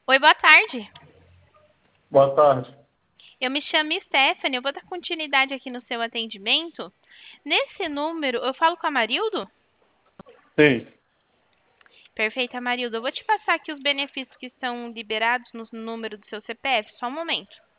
Oi, boa tarde. Boa tarde. Eu me chamo Stephanie, eu vou dar continuidade aqui no seu atendimento. Nesse número, eu falo com a Marildo? Sim. Perfeito, Marildo. Eu vou te passar aqui os benefícios que estão liberados no número do seu CPF. Só um momento.